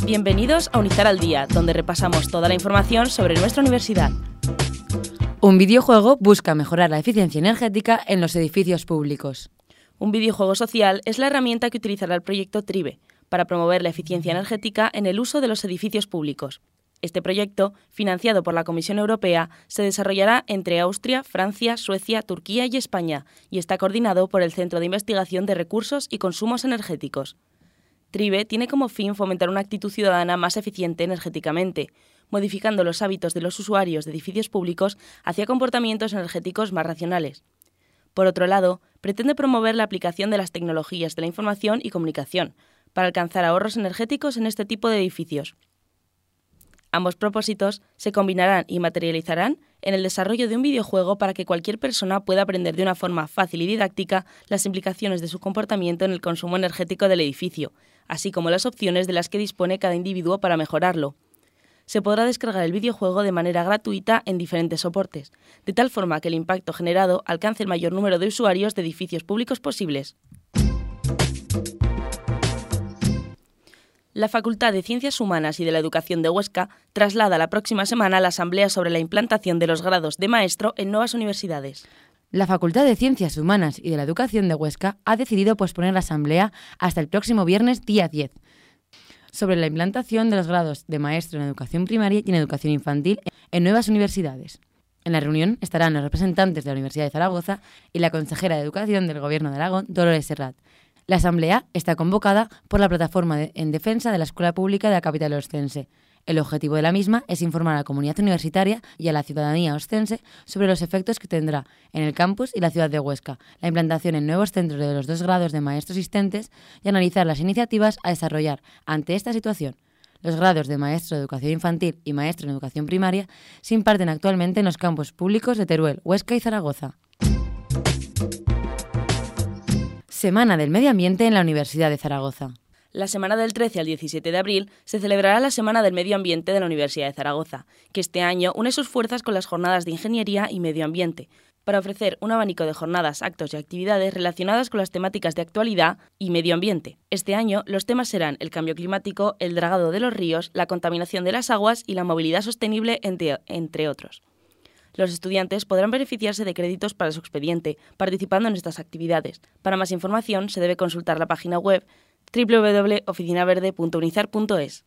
Bienvenidos a Unizar al Día, donde repasamos toda la información sobre nuestra universidad. Un videojuego busca mejorar la eficiencia energética en los edificios públicos. Un videojuego social es la herramienta que utilizará el proyecto TRIBE para promover la eficiencia energética en el uso de los edificios públicos. Este proyecto, financiado por la Comisión Europea, se desarrollará entre Austria, Francia, Suecia, Turquía y España y está coordinado por el Centro de Investigación de Recursos y Consumos Energéticos. TRIBE tiene como fin fomentar una actitud ciudadana más eficiente energéticamente, modificando los hábitos de los usuarios de edificios públicos hacia comportamientos energéticos más racionales. Por otro lado, pretende promover la aplicación de las tecnologías de la información y comunicación para alcanzar ahorros energéticos en este tipo de edificios. Ambos propósitos se combinarán y materializarán en el desarrollo de un videojuego para que cualquier persona pueda aprender de una forma fácil y didáctica las implicaciones de su comportamiento en el consumo energético del edificio, así como las opciones de las que dispone cada individuo para mejorarlo. Se podrá descargar el videojuego de manera gratuita en diferentes soportes, de tal forma que el impacto generado alcance el mayor número de usuarios de edificios públicos posibles. La Facultad de Ciencias Humanas y de la Educación de Huesca traslada la próxima semana la asamblea sobre la implantación de los grados de maestro en nuevas universidades. La Facultad de Ciencias Humanas y de la Educación de Huesca ha decidido posponer la asamblea hasta el próximo viernes día 10 sobre la implantación de los grados de maestro en educación primaria y en educación infantil en nuevas universidades. En la reunión estarán los representantes de la Universidad de Zaragoza y la consejera de Educación del Gobierno de Aragón, Dolores Serrat. La asamblea está convocada por la Plataforma en Defensa de la Escuela Pública de la capital oscense. El objetivo de la misma es informar a la comunidad universitaria y a la ciudadanía oscense sobre los efectos que tendrá en el campus y la ciudad de Huesca la implantación en nuevos centros de los 2 grados de maestro existentes y analizar las iniciativas a desarrollar ante esta situación. Los grados de maestro de educación infantil y maestro en educación primaria se imparten actualmente en los campus públicos de Teruel, Huesca y Zaragoza. Semana del Medio Ambiente en la Universidad de Zaragoza. La semana del 13 al 17 de abril se celebrará la Semana del Medio Ambiente de la Universidad de Zaragoza, que este año une sus fuerzas con las jornadas de Ingeniería y Medio Ambiente, para ofrecer un abanico de jornadas, actos y actividades relacionadas con las temáticas de actualidad y medio ambiente. Este año los temas serán el cambio climático, el dragado de los ríos, la contaminación de las aguas y la movilidad sostenible, entre otros. Los estudiantes podrán beneficiarse de créditos para su expediente, participando en estas actividades. Para más información se debe consultar la página web www.oficinaverde.unizar.es.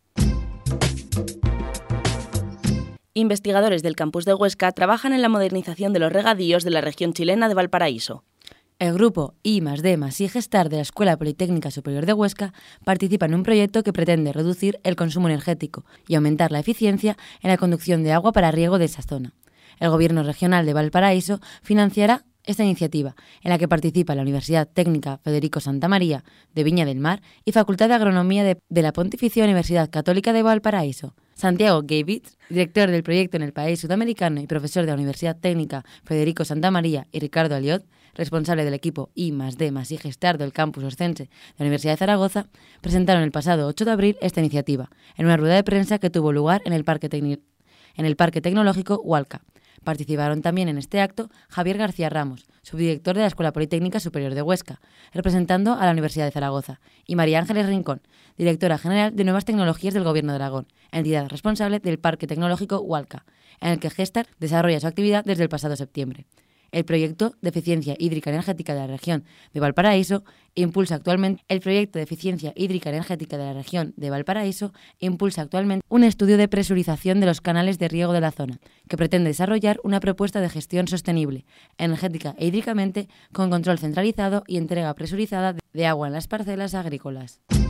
Investigadores del campus de Huesca trabajan en la modernización de los regadíos de la región chilena de Valparaíso. El grupo I+D+I Gestar de la Escuela Politécnica Superior de Huesca participa en un proyecto que pretende reducir el consumo energético y aumentar la eficiencia en la conducción de agua para riego de esa zona. El Gobierno Regional de Valparaíso financiará esta iniciativa, en la que participa la Universidad Técnica Federico Santa María de Viña del Mar y Facultad de Agronomía de la Pontificia Universidad Católica de Valparaíso. Santiago Gavitz, director del proyecto en el país sudamericano y profesor de la Universidad Técnica Federico Santa María, y Ricardo Aliot, responsable del equipo I+D+I Gestar del campus oscense de la Universidad de Zaragoza, presentaron el pasado 8 de abril esta iniciativa, en una rueda de prensa que tuvo lugar en el Parque Tecnológico Hualca. Participaron también en este acto Javier García Ramos, subdirector de la Escuela Politécnica Superior de Huesca, representando a la Universidad de Zaragoza, y María Ángeles Rincón, directora general de Nuevas Tecnologías del Gobierno de Aragón, entidad responsable del Parque Tecnológico Hualca, en el que Gestar desarrolla su actividad desde el pasado septiembre. El proyecto de eficiencia hídrica energética de la región de Valparaíso impulsa actualmente un estudio de presurización de los canales de riego de la zona, que pretende desarrollar una propuesta de gestión sostenible, energética e hídricamente, con control centralizado y entrega presurizada de agua en las parcelas agrícolas.